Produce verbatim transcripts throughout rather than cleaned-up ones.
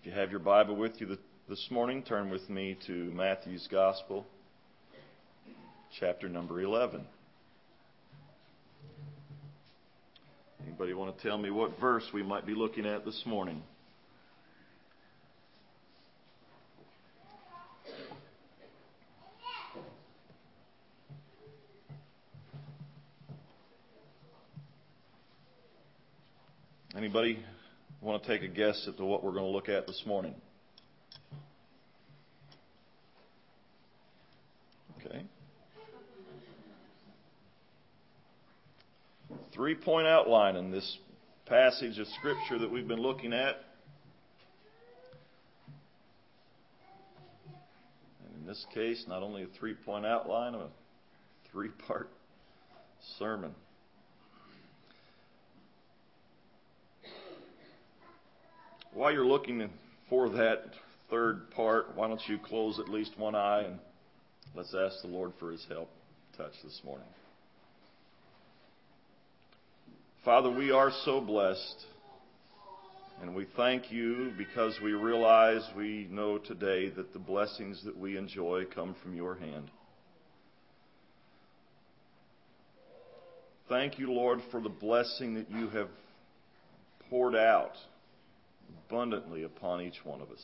If you have your Bible with you this morning, turn with me to Matthew's Gospel, chapter number eleven. Anybody want to tell me what verse we might be looking at this morning? Anybody want to take a guess at what we're going to look at this morning? Okay. Three-point outline in this passage of Scripture that we've been looking at. And in this case, not only a three-point outline, a three-part sermon. While you're looking for that third part, why don't you close at least one eye and let's ask the Lord for His help touch this morning. Father, we are so blessed, and we thank you because we realize, we know today that the blessings that we enjoy come from your hand. Thank you, Lord, for the blessing that you have poured out abundantly upon each one of us.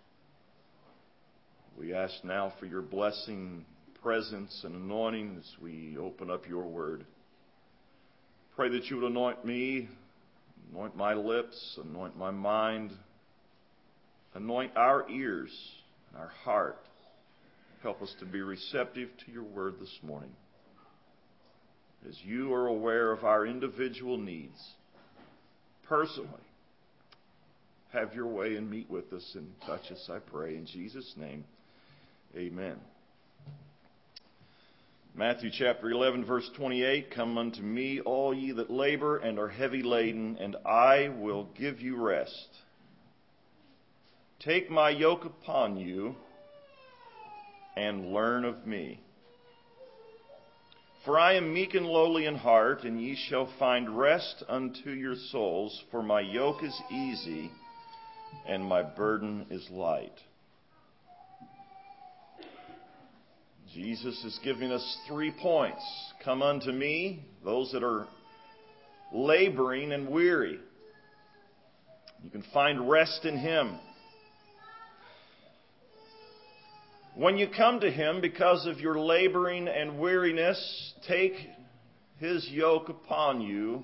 We ask now for your blessing, presence, and anointing as we open up your word. Pray that you would anoint me, anoint my lips, anoint my mind, anoint our ears and our heart. Help us to be receptive to your word this morning. As you are aware of our individual needs, personally, have your way and meet with us and touch us, I pray. In Jesus' name, amen. Matthew chapter eleven, verse twenty-eight, Come unto me, all ye that labor and are heavy laden, and I will give you rest. Take my yoke upon you, and learn of me. For I am meek and lowly in heart, and ye shall find rest unto your souls, for my yoke is easy, and my burden is light. Jesus is giving us three points. Come unto me, those that are laboring and weary. You can find rest in Him. When you come to Him because of your laboring and weariness, take His yoke upon you,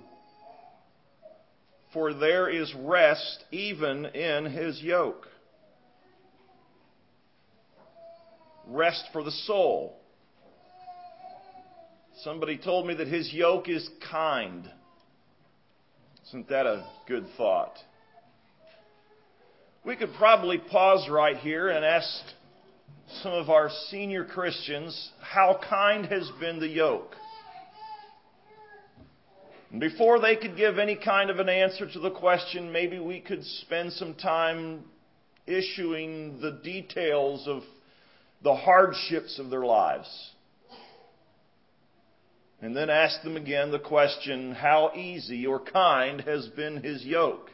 for there is rest even in His yoke. Rest for the soul. Somebody told me that His yoke is kind. Isn't that a good thought? We could probably pause right here and ask some of our senior Christians, how kind has been the yoke? Before they could give any kind of an answer to the question, maybe we could spend some time issuing the details of the hardships of their lives. And then ask them again the question, how easy or kind has been His yoke?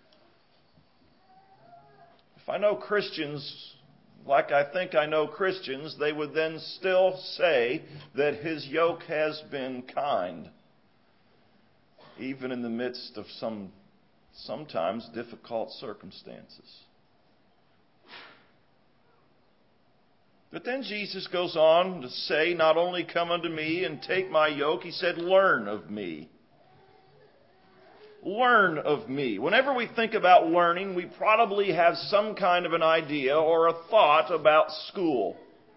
If I know Christians like I think I know Christians, they would then still say that His yoke has been kind, even in the midst of some sometimes difficult circumstances. But then Jesus goes on to say, not only come unto me and take my yoke, He said, learn of me. Learn of me. Whenever we think about learning, we probably have some kind of an idea or a thought about school.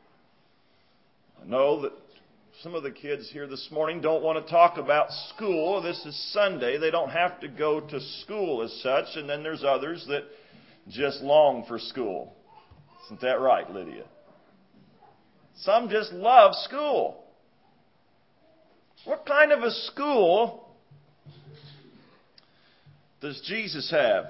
I know that some of the kids here this morning don't want to talk about school. This is Sunday. They don't have to go to school as such. And then there's others that just long for school. Isn't that right, Lydia? Some just love school. What kind of a school does Jesus have?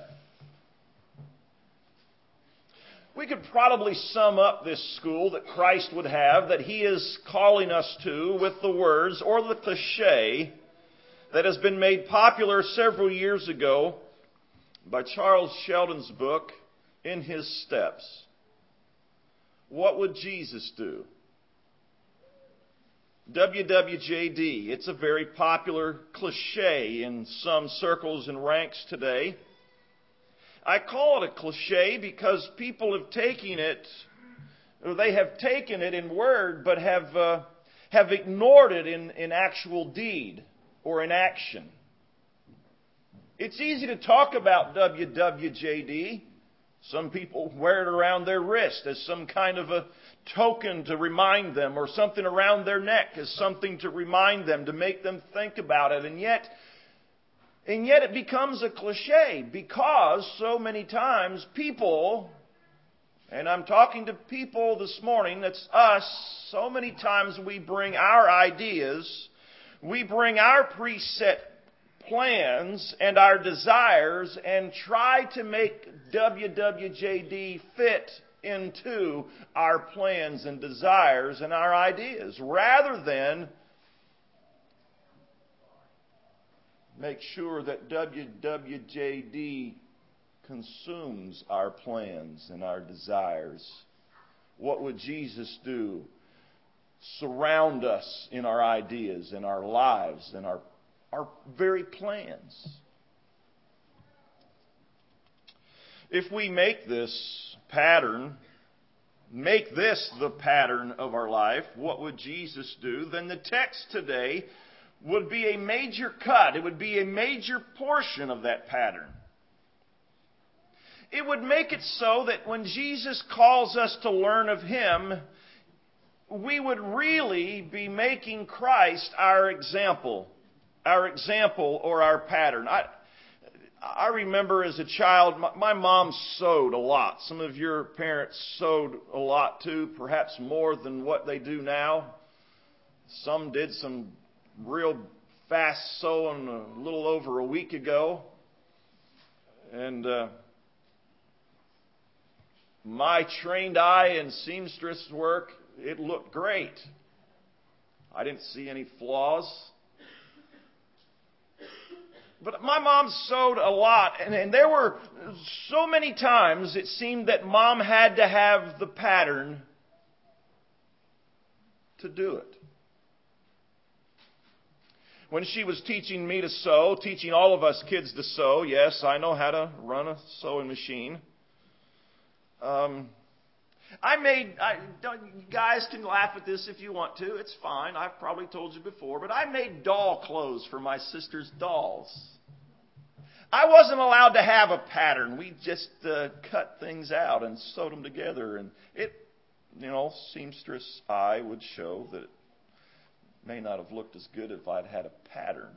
We could probably sum up this school that Christ would have, that He is calling us to, with the words or the cliche that has been made popular several years ago by Charles Sheldon's book, in His steps, what would Jesus do? W W J D, it's a very popular cliche in some circles and ranks today. I call it a cliche because people have taken it, or they have taken it in word, but have uh, have ignored it in, in actual deed or in action. It's easy to talk about W W J D. Some people wear it around their wrist as some kind of a token to remind them, or something around their neck as something to remind them, to make them think about it. And yet, and yet it becomes a cliche because so many times people, and I'm talking to people this morning, that's us, so many times we bring our ideas, we bring our preset plans and our desires and try to make W W J D fit into our plans and desires and our ideas, rather than make sure that W W J D consumes our plans and our desires. What would Jesus do? Surround us in our ideas, in our lives, in our our very plans. If we make this pattern, make this the pattern of our life, what would Jesus do? Then the text today would be a major cut. It would be a major portion of that pattern. It would make it so that when Jesus calls us to learn of Him, we would really be making Christ our example. Our example or our pattern. I I remember as a child, my, my mom sewed a lot. Some of your parents sewed a lot too, perhaps more than what they do now. Some did some real fast sewing a little over a week ago. And uh, my trained eye in seamstress work, it looked great. I didn't see any flaws. But my mom sewed a lot, and, and there were so many times it seemed that Mom had to have the pattern to do it. When she was teaching me to sew, teaching all of us kids to sew, yes, I know how to run a sewing machine. Um, I made, I, you guys can laugh at this if you want to. It's fine. I've probably told you before. But I made doll clothes for my sister's dolls. I wasn't allowed to have a pattern. We just uh, cut things out and sewed them together. And it, you know, seamstress eye would show that it may not have looked as good if I'd had a pattern.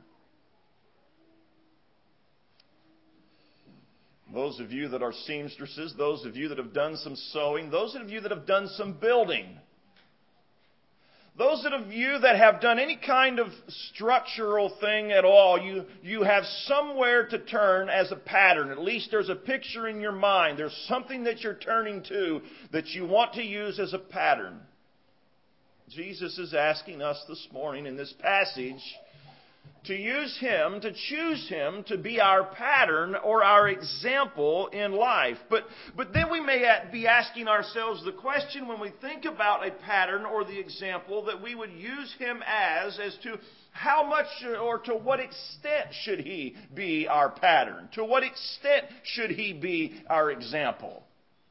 Those of you that are seamstresses, those of you that have done some sewing, those of you that have done some building, those of you that have done any kind of structural thing at all, you, you have somewhere to turn as a pattern. At least there's a picture in your mind. There's something that you're turning to that you want to use as a pattern. Jesus is asking us this morning in this passage to use Him, to choose Him to be our pattern or our example in life. But, but then we may be asking ourselves the question when we think about a pattern or the example that we would use Him as, as to how much or to what extent should He be our pattern? To what extent should He be our example?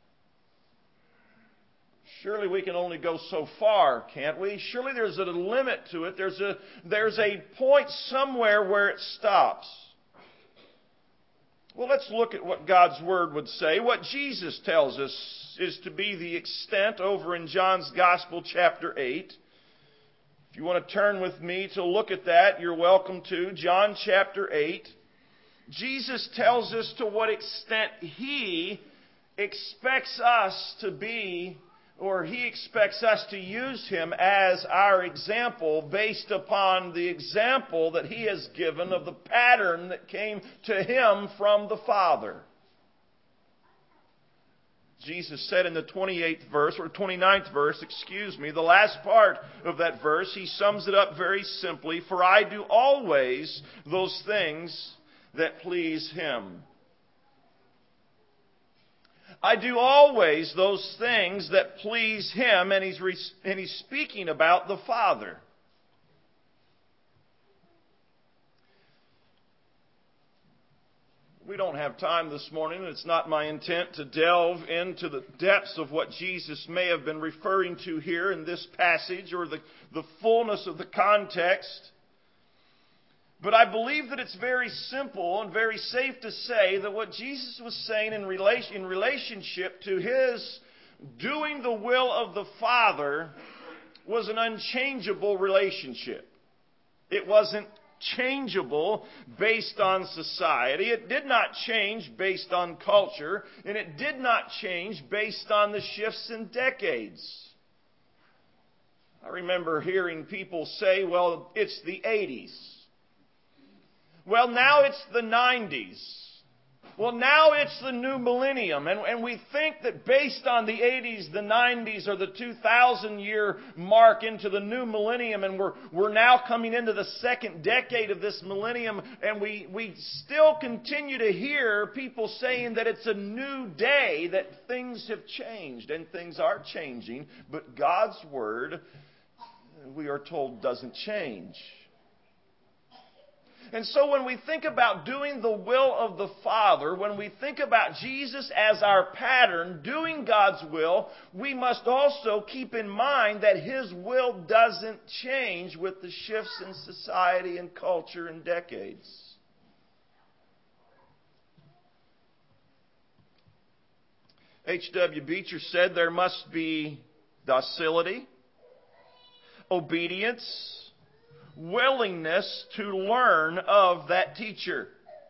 Surely we can only go so far, can't we? Surely there's a limit to it. There's a, there's a point somewhere where it stops. Well, let's look at what God's Word would say. What Jesus tells us is to be the extent over in John's Gospel, chapter eight. If you want to turn with me to look at that, you're welcome to. John chapter eight. Jesus tells us to what extent He expects us to be, or He expects us to use Him as our example based upon the example that He has given of the pattern that came to Him from the Father. Jesus said in the twenty-eighth verse, or twenty-ninth verse, excuse me, the last part of that verse, He sums it up very simply, "For I do always those things that please Him." I do always those things that please Him, and he's, re- and he's speaking about the Father. We don't have time this morning, and it's not my intent to delve into the depths of what Jesus may have been referring to here in this passage, or the, the fullness of the context. But I believe that it's very simple and very safe to say that what Jesus was saying in relation, in relationship to His doing the will of the Father was an unchangeable relationship. It wasn't changeable based on society. It did not change based on culture. And it did not change based on the shifts in decades. I remember hearing people say, well, it's the eighties. Well, now it's the nineties. Well, now it's the new millennium. And, and we think that based on the eighties, the nineties, or the two thousand year mark into the new millennium, and we're, we're now coming into the second decade of this millennium, and we, we still continue to hear people saying that it's a new day, that things have changed, and things are changing, but God's Word, we are told, doesn't change. And so when we think about doing the will of the Father, when we think about Jesus as our pattern, doing God's will, we must also keep in mind that His will doesn't change with the shifts in society and culture and decades. H W Beecher said there must be docility, obedience, willingness to learn of that teacher.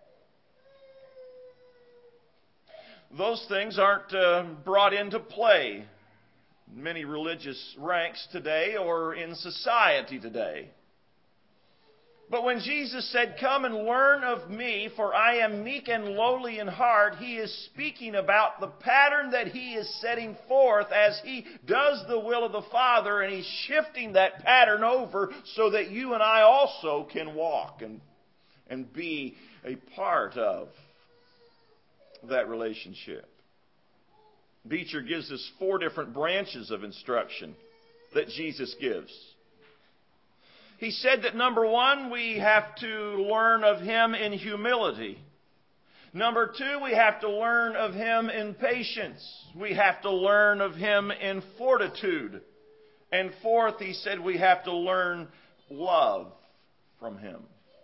Those things aren't uh, brought into play in many religious ranks today or in society today. But when Jesus said, "Come and learn of me, for I am meek and lowly in heart," He is speaking about the pattern that He is setting forth as He does the will of the Father, and He's shifting that pattern over so that you and I also can walk and, and be a part of that relationship. Beecher gives us four different branches of instruction that Jesus gives. He said that number one, we have to learn of Him in humility. Number two, we have to learn of Him in patience. We have to learn of Him in fortitude. And fourth, he said we have to learn love from Him.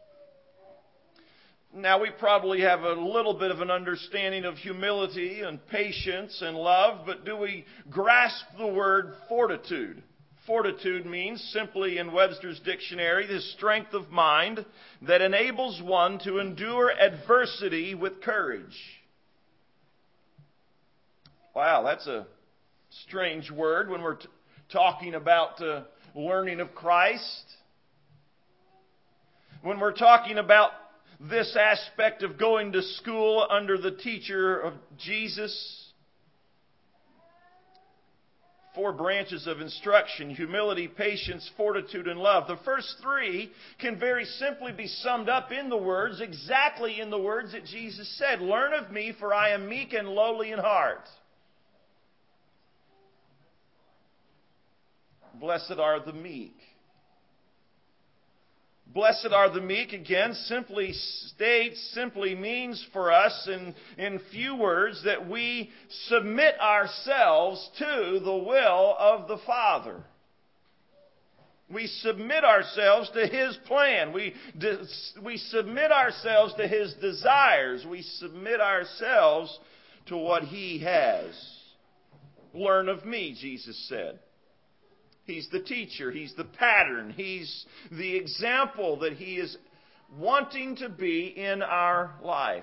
Now, we probably have a little bit of an understanding of humility and patience and love, but do we grasp the word fortitude? Fortitude means, simply in Webster's dictionary, the strength of mind that enables one to endure adversity with courage. Wow, that's a strange word when we're t- talking about uh, learning of Christ. When we're talking about this aspect of going to school under the teacher of Jesus. Four branches of instruction: humility, patience, fortitude, and love. The first three can very simply be summed up in the words, exactly in the words that Jesus said. Learn of me, for I am meek and lowly in heart. Blessed are the meek. Blessed are the meek, again, simply states, simply means for us in, in few words that we submit ourselves to the will of the Father. We submit ourselves to His plan. We, we submit ourselves to His desires. We submit ourselves to what He has. Learn of me, Jesus said. He's the teacher. He's the pattern. He's the example that He is wanting to be in our life.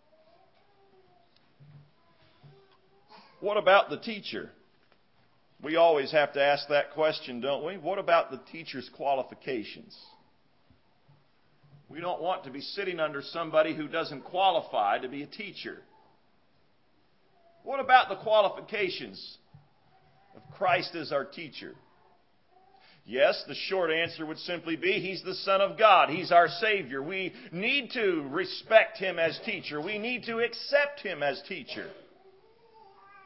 What about the teacher? We always have to ask that question, don't we? What about the teacher's qualifications? We don't want to be sitting under somebody who doesn't qualify to be a teacher. What about the qualifications of Christ as our teacher? Yes, the short answer would simply be He's the Son of God. He's our Savior. We need to respect Him as teacher. We need to accept Him as teacher.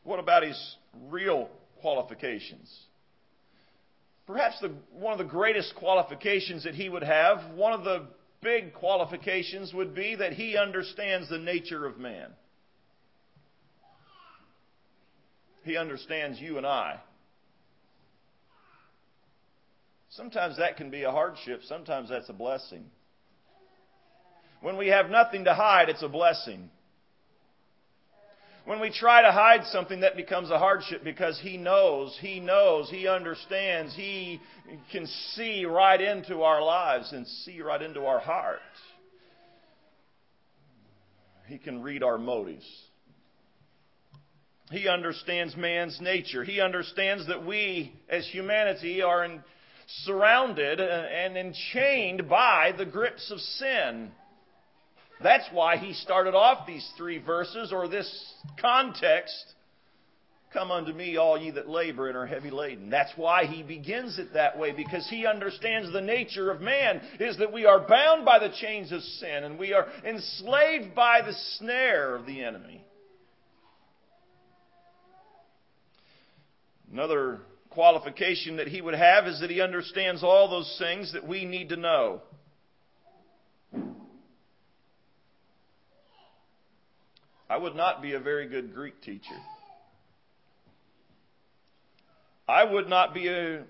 What about his real qualifications? Perhaps the, one of the greatest qualifications that he would have, one of the big qualifications would be that he understands the nature of man. He understands you and I. Sometimes that can be a hardship. Sometimes that's a blessing. When we have nothing to hide, it's a blessing. When we try to hide something, that becomes a hardship because He knows, He knows, He understands, He can see right into our lives and see right into our heart. He can read our motives. He understands man's nature. He understands that we, as humanity, are in, surrounded and enchained by the grips of sin. That's why he started off these three verses, or this context, "Come unto me, all ye that labor and are heavy laden." That's why he begins it that way, because he understands the nature of man is that we are bound by the chains of sin and we are enslaved by the snare of the enemy. Another qualification that he would have is that he understands all those things that we need to know. I would not be a very good Greek teacher. I would not be a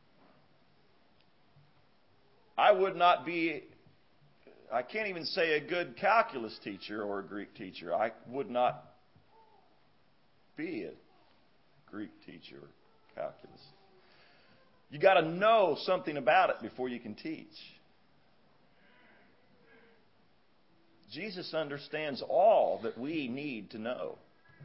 I would not be I can't even say a good calculus teacher or a Greek teacher. I would not be a Greek teacher or calculus. You got to know something about it before you can teach. Jesus understands all that we need to know.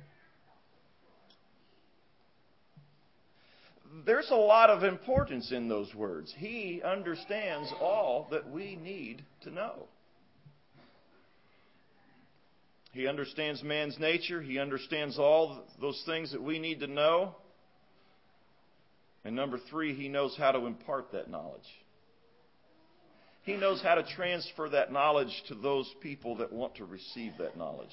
There's a lot of importance in those words. He understands all that we need to know. He understands man's nature. He understands all those things that we need to know. And number three, He knows how to impart that knowledge. He knows how to transfer that knowledge to those people that want to receive that knowledge.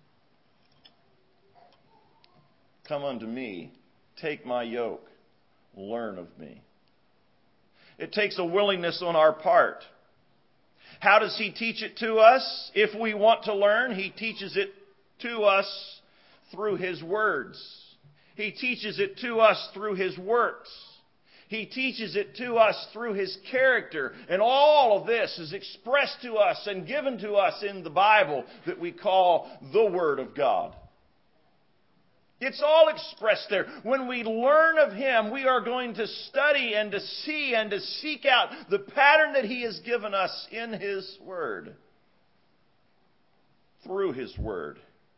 "Come unto me, take my yoke, learn of me." It takes a willingness on our part. How does He teach it to us? If we want to learn, He teaches it to us through His words. He teaches it to us through His works. He teaches it to us through His character. And all of this is expressed to us and given to us in the Bible that we call the Word of God. It's all expressed there. When we learn of Him, we are going to study and to see and to seek out the pattern that He has given us in His Word. Through His Word.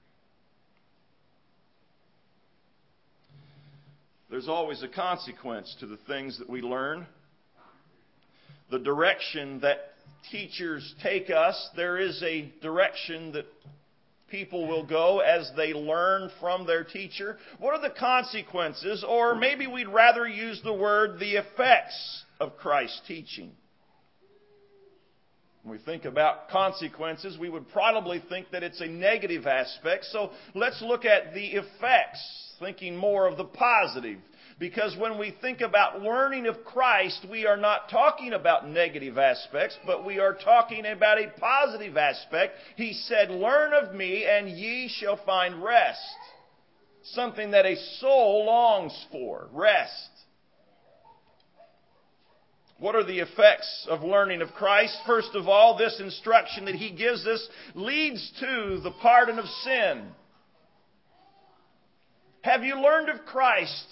There's always a consequence to the things that we learn. The direction that teachers take us, there is a direction that people will go as they learn from their teacher. What are the consequences? Or maybe we'd rather use the word the effects of Christ's teaching. When we think about consequences, we would probably think that it's a negative aspect. So let's look at the effects, thinking more of the positive. Because when we think about learning of Christ, we are not talking about negative aspects, but we are talking about a positive aspect. He said, "Learn of me, and ye shall find rest." Something that a soul longs for, rest. What are the effects of learning of Christ? First of all, this instruction that He gives us leads to the pardon of sin. Have you learned of Christ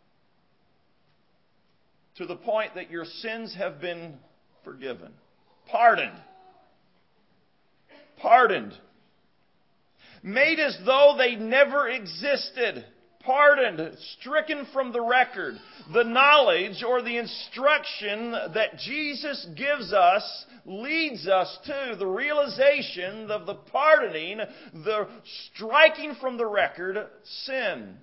to the point that your sins have been forgiven? Pardoned. Pardoned. Made as though they never existed. Pardoned. Stricken from the record. The knowledge or the instruction that Jesus gives us leads us to the realization of the pardoning, the striking from the record, sin.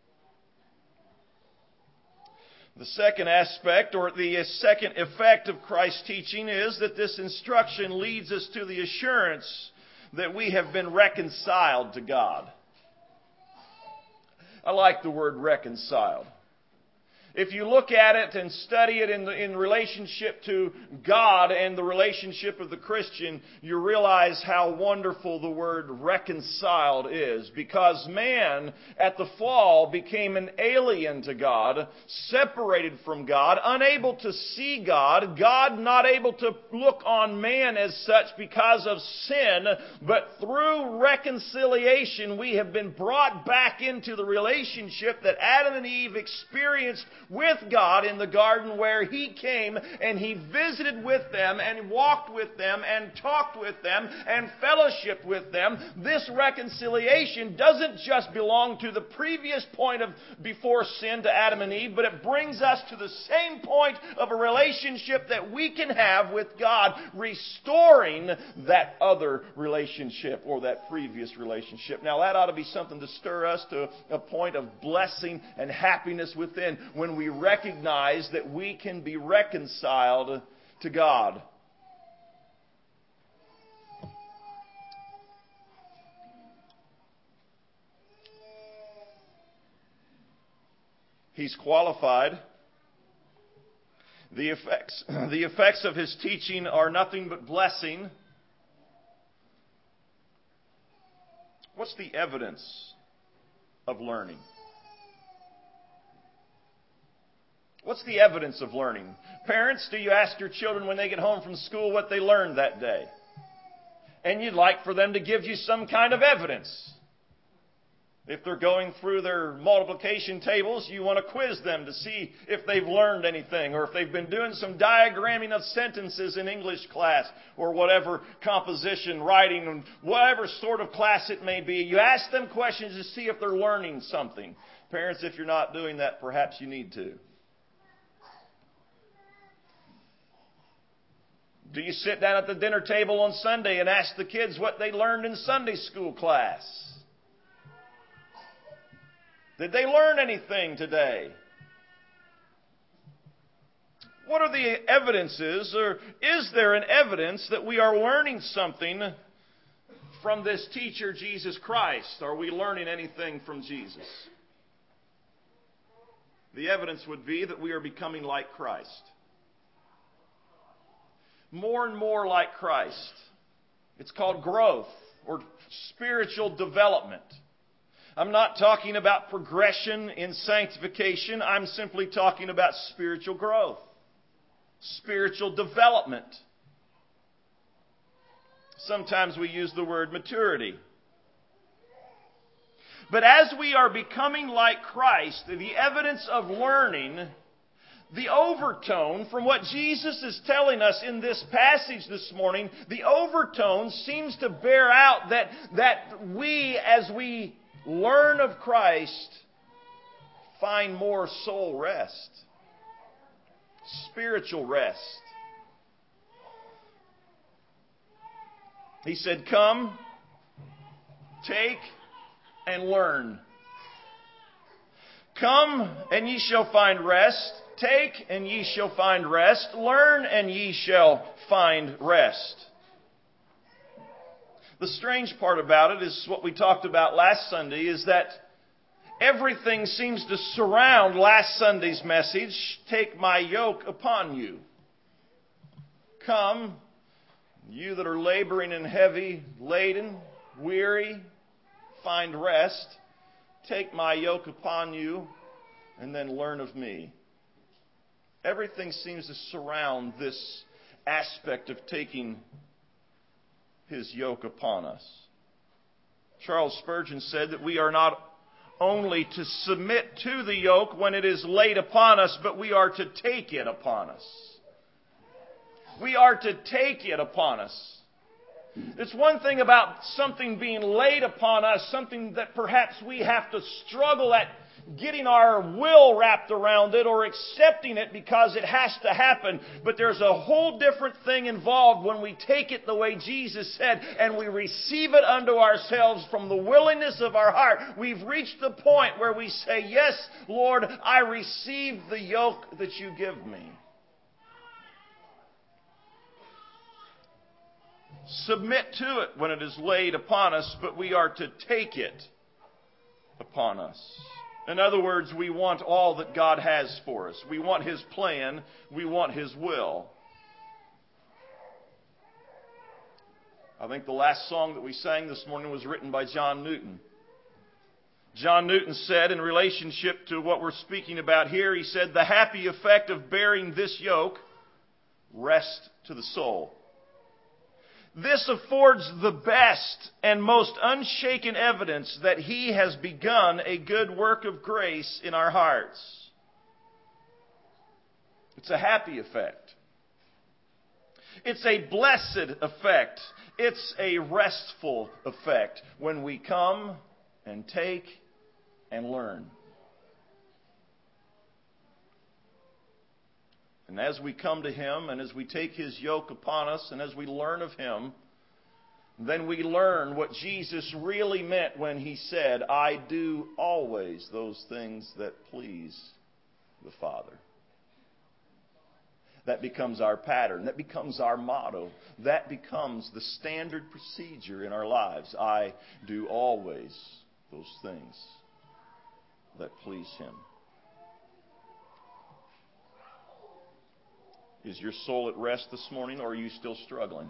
The second aspect, or the second effect of Christ's teaching, is that this instruction leads us to the assurance that we have been reconciled to God. I like the word reconciled. If you look at it and study it in, the, in relationship to God and the relationship of the Christian, you realize how wonderful the word reconciled is. Because man, at the fall, became an alien to God, separated from God, unable to see God, God not able to look on man as such because of sin, but through reconciliation we have been brought back into the relationship that Adam and Eve experienced with God in the garden, where He came and He visited with them and walked with them and talked with them and fellowshiped with them. This reconciliation doesn't just belong to the previous point of before sin to Adam and Eve, but it brings us to the same point of a relationship that we can have with God, restoring that other relationship or that previous relationship. Now that ought to be something to stir us to a point of blessing and happiness within when we recognize that we can be reconciled to God. He's qualified. The effects, the effects of His teaching are nothing but blessing. What's the evidence of learning? What's the evidence of learning? Parents, do you ask your children when they get home from school what they learned that day? And you'd like for them to give you some kind of evidence. If they're going through their multiplication tables, you want to quiz them to see if they've learned anything, or if they've been doing some diagramming of sentences in English class, or whatever composition, writing, and whatever sort of class it may be. You ask them questions to see if they're learning something. Parents, if you're not doing that, perhaps you need to. Do you sit down at the dinner table on Sunday and ask the kids what they learned in Sunday school class? Did they learn anything today? What are the evidences, or is there an evidence that we are learning something from this teacher, Jesus Christ? Are we learning anything from Jesus? The evidence would be that we are becoming like Christ. More and more like Christ. It's called growth or spiritual development. I'm not talking about progression in sanctification. I'm simply talking about spiritual growth, spiritual development. Sometimes we use the word maturity. But as we are becoming like Christ, the evidence of learning, the overtone from what Jesus is telling us in this passage this morning, the overtone seems to bear out that, that we, as we learn of Christ, find more soul rest, spiritual rest. He said, "Come, take, and learn. Come, and ye shall find rest. Take, and ye shall find rest. Learn, and ye shall find rest." The strange part about it is what we talked about last Sunday, is that everything seems to surround last Sunday's message, "Take my yoke upon you." Come, you that are laboring and heavy laden, weary, find rest. Take my yoke upon you, and then learn of me. Everything seems to surround this aspect of taking His yoke upon us. Charles Spurgeon said that we are not only to submit to the yoke when it is laid upon us, but we are to take it upon us. We are to take it upon us. It's one thing about something being laid upon us, something that perhaps we have to struggle at getting our will wrapped around it or accepting it because it has to happen. But there's a whole different thing involved when we take it the way Jesus said and we receive it unto ourselves from the willingness of our heart. We've reached the point where we say, "Yes, Lord, I receive the yoke that you give me." Submit to it when it is laid upon us, but we are to take it upon us. In other words, we want all that God has for us. We want His plan. We want His will. I think the last song that we sang this morning was written by John Newton. John Newton said, in relationship to what we're speaking about here, he said, "The happy effect of bearing this yoke, rest to the soul. This affords the best and most unshaken evidence that He has begun a good work of grace in our hearts." It's a happy effect. It's a blessed effect. It's a restful effect when we come and take and learn. And as we come to Him and as we take His yoke upon us and as we learn of Him, then we learn what Jesus really meant when He said, "I do always those things that please the Father." That becomes our pattern. That becomes our motto. That becomes the standard procedure in our lives. I do always those things that please Him. Is your soul at rest this morning, or are you still struggling?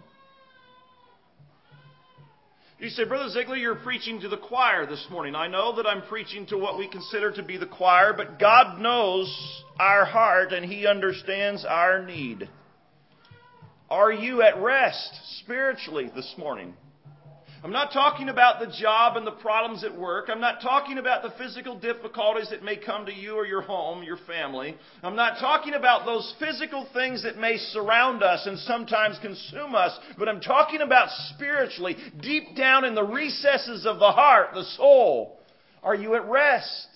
You say, "Brother Ziegler, you're preaching to the choir this morning." I know that I'm preaching to what we consider to be the choir, but God knows our heart and He understands our need. Are you at rest spiritually this morning? I'm not talking about the job and the problems at work. I'm not talking about the physical difficulties that may come to you or your home, your family. I'm not talking about those physical things that may surround us and sometimes consume us. But I'm talking about spiritually, deep down in the recesses of the heart, the soul. Are you at rest?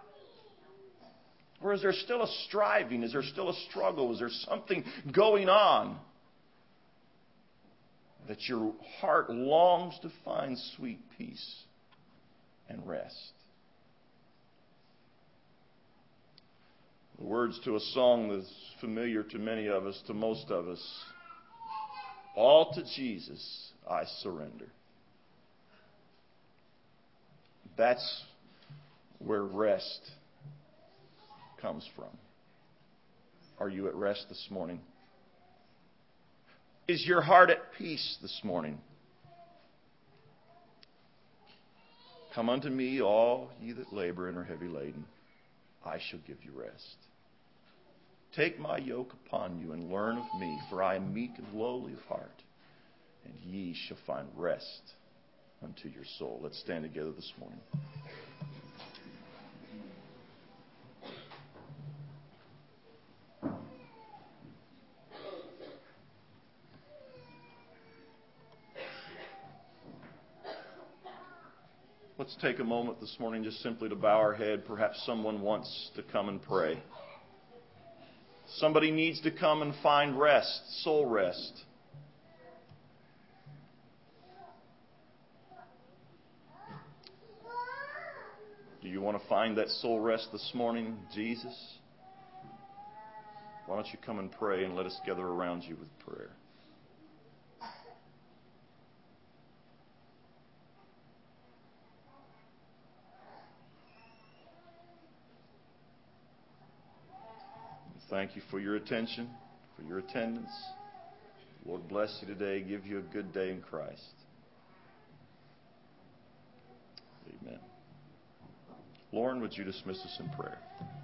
Or is there still a striving? Is there still a struggle? Is there something going on that your heart longs to find sweet peace and rest? The words to a song that's familiar to many of us, to most of us. All to Jesus I surrender. That's where rest comes from. Are you at rest this morning? Is your heart at peace this morning? Come unto me, all ye that labor and are heavy laden. I shall give you rest. Take my yoke upon you and learn of me, for I am meek and lowly of heart, and ye shall find rest unto your soul. Let's stand together this morning. Let's take a moment this morning just simply to bow our head. Perhaps someone wants to come and pray. Somebody needs to come and find rest, soul rest. Do you want to find that soul rest this morning, Jesus? Why don't you come and pray and let us gather around you with prayer. Thank you for your attention, for your attendance. Lord bless you today. Give you a good day in Christ. Amen. Lauren, would you dismiss us in prayer?